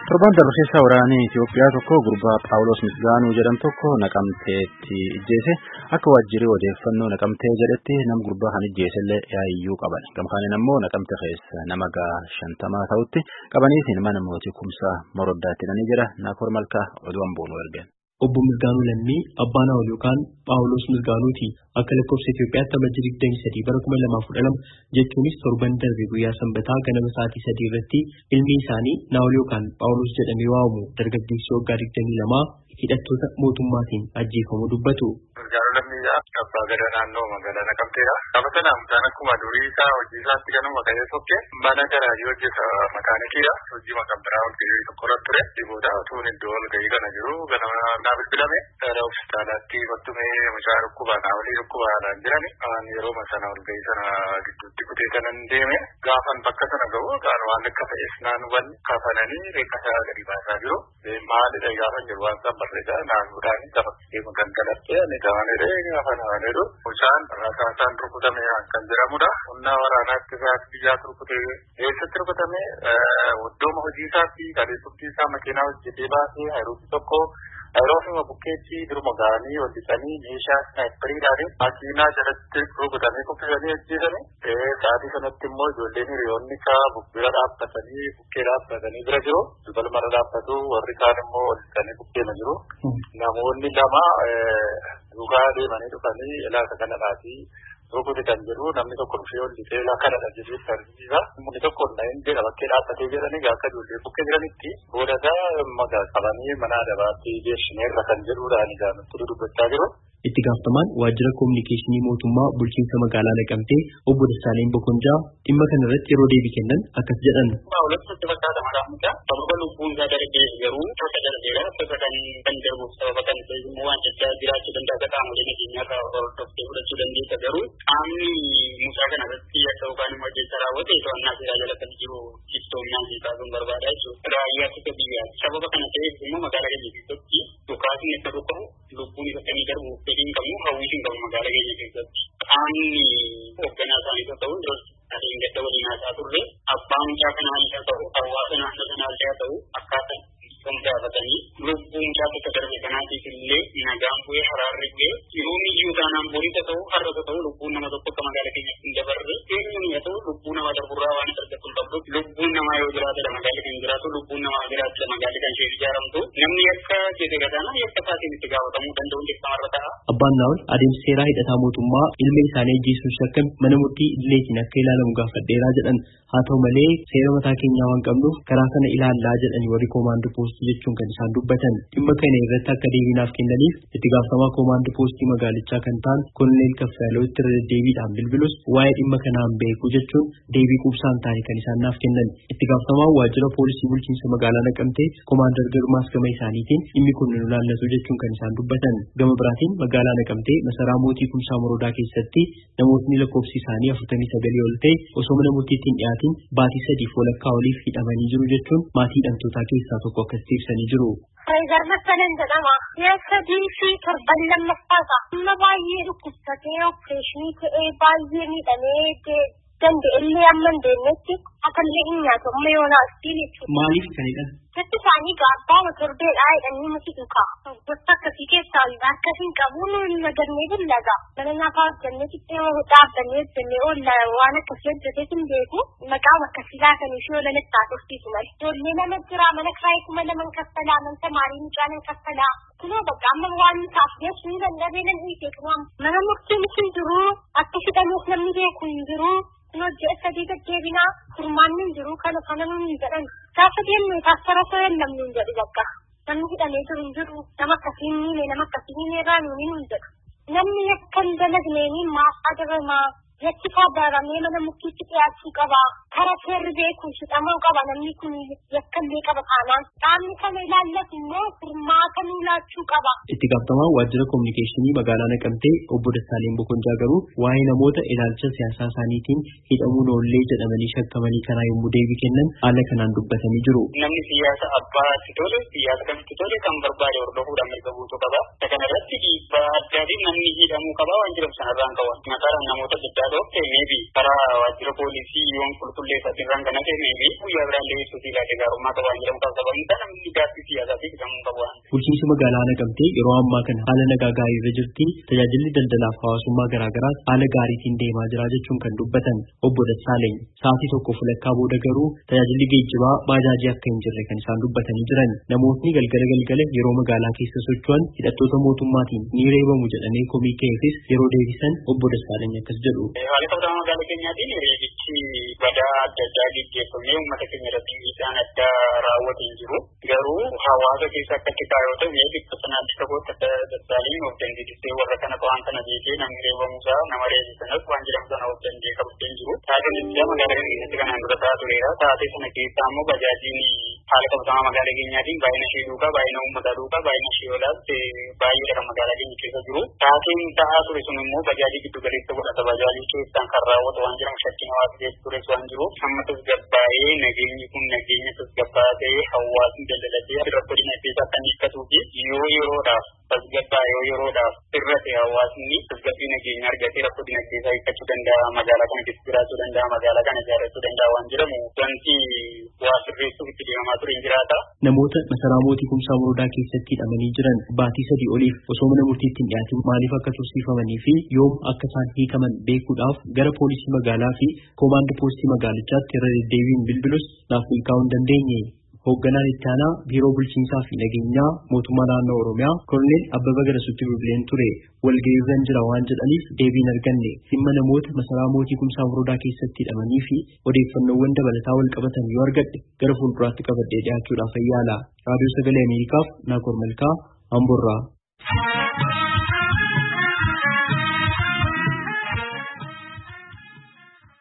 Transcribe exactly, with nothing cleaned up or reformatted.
Torban darbe keessa waraanni Itoophiyaa tokko gurbaa Phaawulos Misgaanuu jedhamu tokko Naqamteetti ijjeese akka waajjirri odeeffannoo Naqamtee jedhetti nama gurbaa kan ijjeesellee yaayyuu qaban. Gamkaaniin ammoo Naqamtee keessa nama gaa shantamaa ta'utti qabaniitiin mana mootii kumsaa Moroddaatti hidhanii jira. Naakoor Malkaa oduu Amboonuu ergeen. Obbo Misgaanuu Lammii abbaan Haawul yookaan Phaawulos Misgaanuuti akka lakkoofsa Itoophiyaatti amajjii digdamii sadii bara kuma lamaaf kudha lama jechuunis torban darbe guyyaa sanbataa ganama sa'aatii sadii irratti ilmi isaanii Naawul yookaan Phaawulos jedhamee waamamu dargaggeessi waggaa digdamii lamaa hidhattoota mootummaatiin ajjeefamuu dubbatu. Misgaanuu Lammii abbaa gadaa naannoo magaalaa Naqamteedha. Taphataan amtaan akkuma durii isaa hojii isaatti ganuma ta'ee sokkee mana garaajii hojjeta makaanikiidha. Hojii maqaan biraa ol gahii tokko irratti ture. Dhiboota utuun iddoo ol gahii kana jiru ganama naa bilbilame gara hospitaalaatti kottumee mucaa dhukkubaa naawolii dhukkubaadhaan jirani. Yeroo sana ol gahii sana gidduutti kutee kanan deeme gaafan bakka sana ga'u kan waan akka ta'es naannoowwan kafananii reekkasaa gadi baasaa jiru. Maalidha gaafan jiru waan isaan barreessaa naannoodhaan taphaqee kan galattee ani gaafanniree gaafan hawaneeru mucaan rasaasaan rukutame kan jedhamudha. Humna waraanaatti isaatti biyyaatti rukutee eessatti rukutame iddooma hojii isaatti qabeessumtii isaa makiinaa hojjetee baasee hayiruutti tokko Aeroofima bukkeetti duruma ga'anii hojjetanii meeshaa snaayiperiidhaan makiinaa jalatti rukutamee kuffisanii ajjeesanii sa'aatii sanatti immoo ijoolleen hiriyoonni isaa bira dhaabbatanii bukkee dhaabbatanii bira jiru. Dubalmarra dhaabbatu warri kaan immoo hojjetanii bukkeema jiru. Namoonni lama duukaa deemanii dhufanii ilaasa kanadhaatii rukute kan jedhu namni tokko dhufee ol dhufee kanadha jedhee sarbiisa. Namni tokko hin jedha bakkee dhaabbatee jedhanii akka ijoollee bukkee jiranitti boodasaa magaa qabanii mana adabaatti geessineerra kan jedhuudhaan nutti dubbachaa jiru. Itti gaafatamaan waajjira kominikeeshinii mootummaa bulchiinsa magaalaa Naqamtee obbo Dassaaleen Bokonjaa dhimma kana irratti yeroo deebii kennan akkas jedhan. Phaawulos bakkaata madaa'uudha. Sababa lubbuun isaa darbee garuu tokko darbeera tokko kan kan darbuuf sababa kan ta'e immoo waan addaa jiraachuu danda'a qaamolee nageenyaarraa hordoftee fudhachuu dandeessa garuu qaamni mucaa kana irratti akka yookaan immoo ajjeechaa raawwate to'annaa seeraa jala kan jiru iftoomnaan siisaa sun barbaada jechuudha. Raayyaa ittisa biyyaa sababa kana ta'eef immoo magaalaa keenya keessatti dhukaasni akka dhukamu lubbuun isa kamii darbuuf fedhiin qabu hawwiin qabu magaalaa keenya keessatti qaamni hoogganaa isaanii ta'uu duras adeemsa gadda waliin haasaa turre abbaa mucaa kanaa haa ta'u hawaasa naannoo sanaa haa ta'u akkaataa kan gaafatanii lubbuun mucaa tokko darbe kanaatiif illee nagaan bu'ee haraarri bu'ee yeroo miyyuu taanaan borii ta'u har'a ta'u lubbuun nama tokko akka magaalaa keenyatti hin dabarre eenyuun haa ta'u lubbuu nama darburraa waan argatu hin qabdu lubbuun namaa yoo jiraate la magaalaa kan jiraatu lubbuun namaa jiraate la magaalaa kan ishee ijaaramtu namni akka keessa gadaanaa akka isaatiin itti gaafatamuu danda'u dirqamarra ta'a. Abbaan Naawul adeemsa seeraa hidhataa mootummaa ilma isaanii ajjeesuun shakkan mana murtii idileetiin akka ilaalamu gaafadheeraa jedhan. Haa ta'u malee seera mataa keenyaa waan qabnuuf karaa kana ilaallaa jedhanii warri koomaandoo poostii jechuun kan isaan dubbatan. Dhimma kana irratti akka deebiinaaf kennaniif itti gaafatamaa koomaandoo poostii magaalichaa kan ta'an Koloneel Kaffaloo itti irra deddeebiidhaan bilbilus waa'ee dhimma kanaan beeku jechuun deebii quubsaan taane kan isaan naaf kennan. Itti gaafatamaa waajjira poolisii bulchiinsa magaalaa Naqamtee koomaandar Girmaas gama isaaniitiin dhimmi kun nu ilaallatu jechuun kan isaan dubbatan. Gama biraatiin magaalaa Naqamtee masaraa mootii kumsaa Morodaa keessatti namootni lakkoofsi isaanii afurtamii sagalii ol ta'e osoo mana murtiitiin dhiyaatiin baatii sadiif walakkaa oliif hidhamanii jiru jechuun maatii hidhamtootaa keessaa tokko akkas ibsanii jiru. Faayidaan masalan jedhama. Sadii fi torban lammaffaadha. Amma baay'ee dhukkubsatee opereeshinii ta'ee baay'ee miidhamee danda'ellee amma hin deemnetti akkallee hin nyaatu amma yoonaa istiin jechuudha. Maaliif kanidha? Jechi isaanii gaabbaa torbeedhaa jedhanii nuti dhuka. Gosa akkasii keessaa harka hin qabu nuyi nagannee billaga. Mana nyaataa hojjannee xiqqee dhaabbannee hojjannee oolla waan akkasii hojjetee hin beeku. Maqaan akkasii laatanii fi oolan itti haasofsiisu malee. Ijoollee nama jira mana kiraayii kuma laman kaffalaa mana tamaarii mucaan kaffalaa. Kunoo bakka amma waan isaaf jechuun ni dandhabee nan hiikee kunoo mana murtiin hin jiru akka hidhameef namni beeku hin jiru. Kunoo ji'a sadii deddeebinaa furmaanni hin jiru kana kana nuyi jedhan. Gaafa deemnu taasifama soo namni hin jedhu bakka. Namni hidhamee jiru hin jiru nama akkasii miine nama akkasii miineerraa nuuni hin jedhu. Namni akka hin dalagneeni maaf adabamaa jechi faadaramee mana murtiitti dhiyaachuu qaba. Kara seerri beekuun hidhamuu qaba namni kun yakkallee qaba taanaan. Qaamni kana ilaallatu immoo furmaata nuu laachuu qaba. Itti gaafatamaa waajjira kominikeeshinii magaalaa Naqamtee obbo Dassaaleen Bokonjaa garuu waa'ee namoota ilaalcha siyaasaa isaaniitiin hidhamuun oollee jedhamanii shakkamanii kanaa yommuu deebii kennan haala kanaan dubbatanii jiru. Namni siyaasa abbaatti tole siyaasa kamitti tole kan barbaade hordofuudhaan mirga guutuu qaba. Kana irratti dhiibbaa addaatiin namni hidhamuu qaba waan jedhamu sanarraan qaban. Maqaan namoota adda dhooftee maybe karaa waajjira poolisii yoon qulqulleeffate irraan kana ta'e maybe guyyaa biraallee ibsuutii laatee gaarummaa qabaan jedhamu kan qabamu kan namni gaaffii siyaasaatiif hidhamuu qabu. Bulchiinsi magaalaa Naqamtee yeroo ammaa kana haala nagaa gaarii irra jirti. Tajaajilli daldalaaf hawaasummaa garaagaraas haala gaariitiin deemaa jira jechuun kan dubbatan obbo Dassaaleny sa'aatii tokko fulakkaa booda garuu tajaajilli geejjibaa baajaajii akka hin jirre kan isaan dubbatanii jiran. Namootni galgala galgala yeroo magaalaa keessa socho'an hidhattoota mootummaatiin ni reebamu jedhanii komii ka'eefis yeroo deebisan obbo Dassaaleny akkas jedhu. Haala qabatamaa magaalaa keenyaatiin reebichi badaa adda addaa gaggeeffamee uummata keenya irratti miidhaan addaa raawwatee jiru. Garuu hawaasa keessa akka kitaa yoo ta'u dhibba sanaan akka goota Dassaaleny of dandeessisee warra kana waan kana beekee namni reebamuusaa nama reebisanas waan jedhamu sana of dandee qabatee jiru. Tajaajilli magaalaa keessatti kanaan dura ta'aa tureera. Taatee sana keessaa immoo bajaajiin haala qabatamaa magaalaa keenyaatiin baay'ina ishee duukaa baay'ina uummataa duukaa baay'ina ishee olaatti baay'ee kan magaalaa keenya keessa jiru. Taateen ta'aa ture sun immoo bajaajii giddu galeessa godhata. Bajaajii keessaan kan raawwatu waan jedhamu shakkiin hawaasa keessa tures waan jiru. Amma tasgabbaa'ee nageenyi kun nageenya tasgabbaa'aa ta'ee hawaasni daldalatee irratti dinagdee isaa kan hiikkatuu fi yoo yeroodhaaf tasgabbaa'ee yoo yeroodhaaf sirrate hawaasni tasgabbii nageenya argatee rakkoo dinagdee isaa hiikkachuu danda'a. Magaalaa kana keessa jiraachuu danda'a. Magaalaa kana ijaarrachuu danda'a waan jedhamu wanti waa sirreessuuf itti deemamaa ture hin jiraata. Namoota masaraa mootii Kumsaa Morodaa keessatti hidhamanii jiran baatii sadii oliif osoo mana murtiitti hin dhiyaatin maaliif akka tursiifamanii fi yoom akka isaan hiikaman beekuudhaaf gara poolisii magaalaa fi koomaandii poostii magaalichaatti irra deddeebiin bilbilus naaf milkaa'uu hin dandeenye. Hoogganaan itti aanaa biiroo bulchiinsaa fi nageenyaa mootummaa naannoo Oromiyaa Koloneel Abbabaa Garasuutti bilbileen ture walga'ii irra jira waan jedhaniif deebii hin arganne. Dhimma namoota masaraa mootii Kumsaa Morodaa keessatti hidhamanii fi odeeffannoowwan dabalataa wal qabatan yoo argadhe gara fuulduraatti qabadhee dhiyaachuudhaaf ayyaala. Raadiyoo Sagalee Ameerikaaf Naakoor Malkaa Amboorraa.